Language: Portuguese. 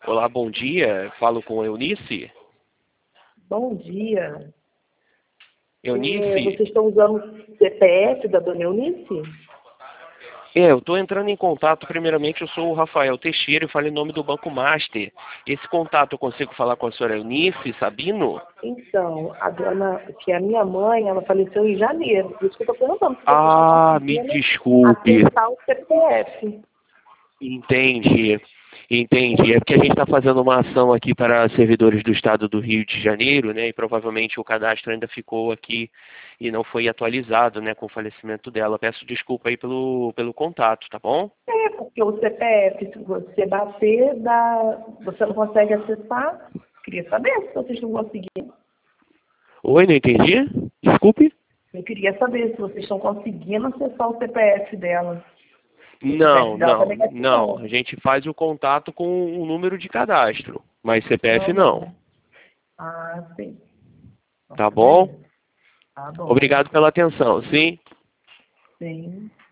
Olá, bom dia. Falo com Eunice. Bom dia. Eunice? Vocês estão usando o CPF da dona Eunice? Eu estou entrando em contato. Primeiramente, eu sou o Rafael Teixeira e falo em nome do Banco Master. Esse contato eu consigo falar com a senhora Eunice Sabino? Então, a minha mãe, ela faleceu em janeiro. Por isso que eu estou perguntando se vocês estão Me conseguindo desculpe. acessar o CPF. Entendi. Entendi. É porque a gente está fazendo uma ação aqui para servidores do estado do Rio de Janeiro, né? E provavelmente o cadastro ainda ficou aqui e não foi atualizado, né? Com o falecimento dela. Peço desculpa aí pelo contato, tá bom? Porque o CPF, se você bater, você não consegue acessar. Queria saber se vocês estão conseguindo. Oi, não entendi? Desculpe? Eu queria saber se vocês estão conseguindo acessar o CPF dela. O Não, CPF dela está não, não. negativo. A gente faz o contato com o número de cadastro, mas CPF não. Aham. Ah, sim. Tá Nossa, bom? beleza. Tá bom. Obrigado pela atenção, sim? Sim.